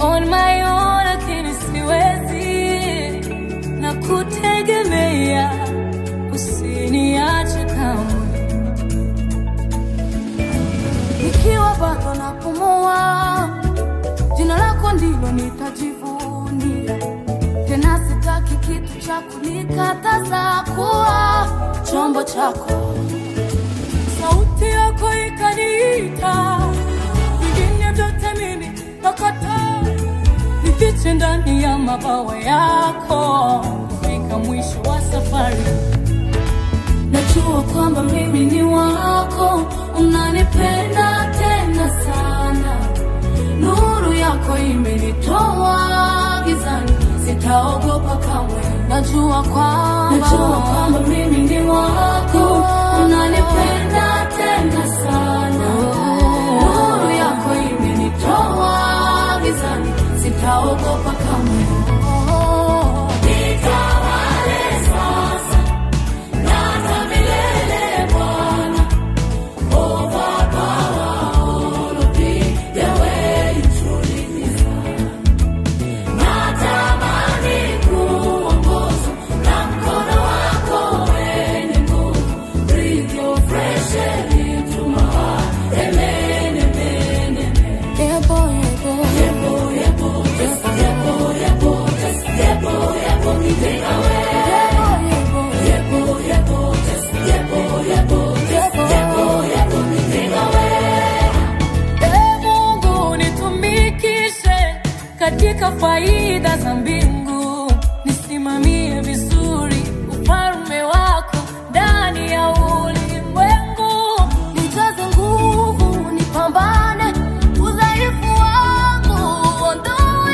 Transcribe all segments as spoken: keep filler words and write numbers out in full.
On my own lakini siwezi, na kutegemea, usiniache kamwe. Nikiwa bado napumua, jina lako ndilo nitajivunia. Tena sitaki kitu cha kunikataza kuwa chombo chako. Sauti yako ikaniita, vingine vyote mimi nakataa. Nifiche ndani ya mabawa yako, kufika mwisho wa safari. Najua kwamba mimi ni wako, unanipenda tena sana. Nuru yako imenitoa gizani, sitaogopa kamwe. Najua kwamba Najua kwamba mimi ni wako, unanipenda tena sana. Nuru yako imenitoa gizani, sitaogopa kamwe. Nitawale sasa na hata milele Bwana. Overpower all of me, the way you truly deserve. Natamani kuongozwa na mkono wako wenye nguvu. Breathe your fresh air into my heart. Amen, amen, amen. Yebo, yebo, yebo, yebo, just yebo, yebo, just yebo, yebo, nitega away. Yebo, yebo, yebo, just yebo, yebo, just yebo, yebo, nitega away. Ee Mungu nitumikishe katika faida za mbingu, nisimamie vizuri ufalme wako ndani ya ulimwengu. Nijaze nguvu nipambane, udhaifu wangu uondoe.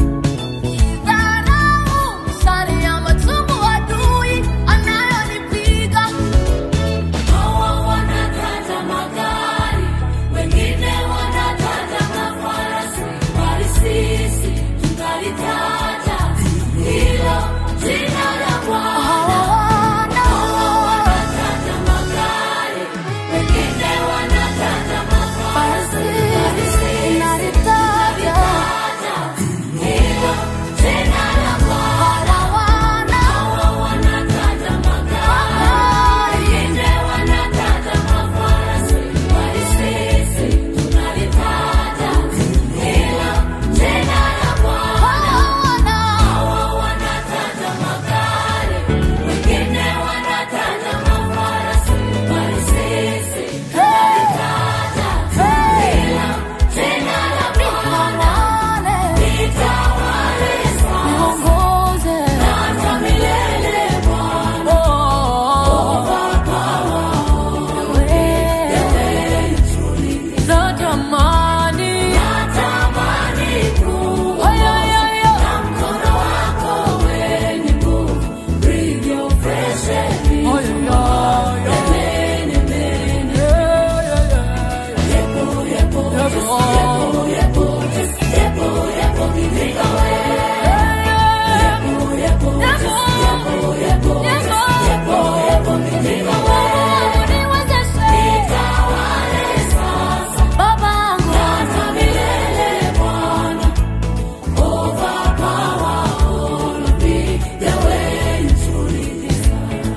Idharau mishale ya machungu adui anayonipiga. Hawa wanataja magari, wengine wanataja mafarasi, bali sisi tunalitaja hilo jina la Bwana. Hawa wanataja magari, wengine wanataja mafarasi, bali sisi tunalitaja hilo jina la Bwana. Hawa wanataja magari, wengine wanataja mafarasi, bali sisi tunalitaja hilo jina la Bwana. Hawa wanataja magari, wengine wanataja mafarasi, bali sisi tunalitaja hilo jina la Bwana. Nitawale sasa na hata milele Bwana. Overpower the way you truly deserve. Natamani, natamani kuongozwa na mkono wako wenye nguvu. Breathe your fresh air into my heart. Amen, amen. Yebo, yebo, just yebo, yebo, just yebo, yebo, nitega away. Yebo, yebo, just yebo, yebo, just yebo, yebo, nitega away. Nitawale sasa babangu na hata milele Bwana. Overpower all of me, the way you truly deserve.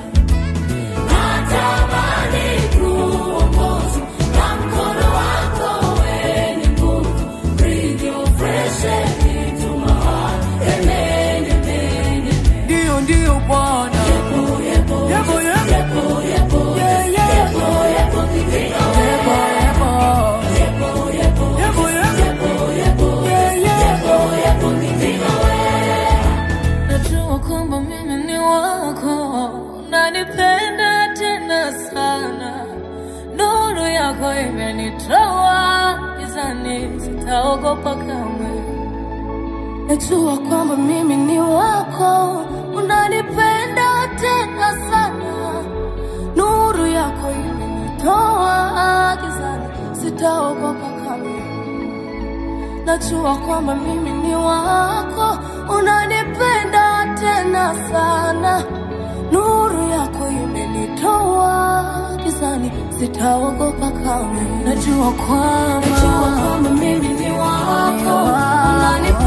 Natamani kuongozwa na mkono wako wenye nguvu. Breathe your fresh air into my heart. Amen, amen, amen. Ndio, ndio Bwana. Yebo, yebo, yebo, yebo, yebo, yeah, yeah. Yebo, yebo, nitega away. Yebo, yebo, yebo, yebo, yebo, yebo, yeah, yeah. Yebo, yebo, nitega away. Najua kwamba mimi ni wako, unanipenda tena sana. Nuru yako imenitoa gizani, sitaogopa kamwe. Najua kwamba mimi ni wako, unanipenda tena sana. Nuru yako imenitoa gizani, sitaogopa kamwe. Najua kwamba mimi ni wako, unanipenda tena sana. Nuru yako imenitoa gizani, sitaogopa kamwe. Najua kwamba Najua kwamba mimi ni wako, unanipenda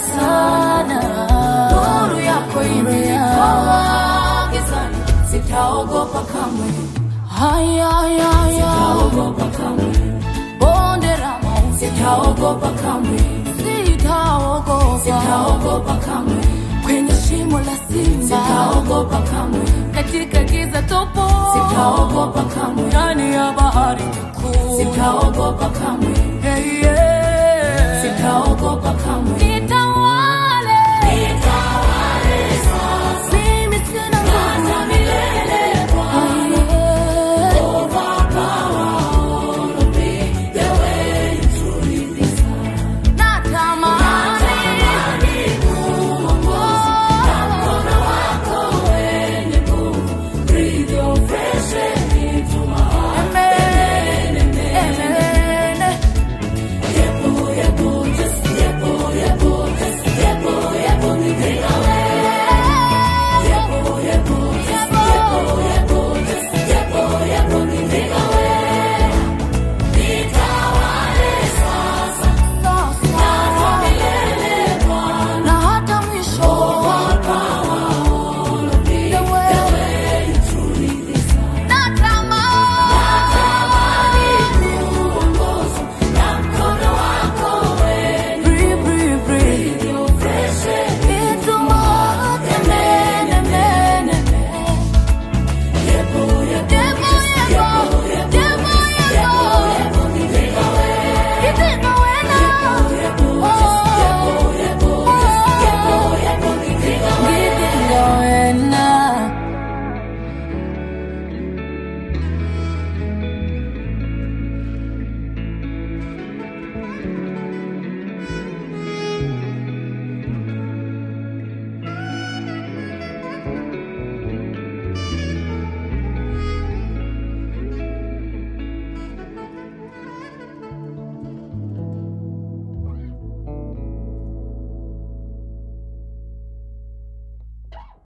sana. Nuru yako imenitoa gizani, sitaogopa kamwe. Haya haya sitaogopa kamwe. Bonde la mauti sitaogopa kamwe. Sitaogopa, sitaogopa kamwe. Kwenye shimo la simba sitaogopa kamwe. Katika giza topo sitaogopa kamwe. Ndani ya bahari kuu sitaogopa kamwe. Hey, yeah. Sitaogopa kamwe.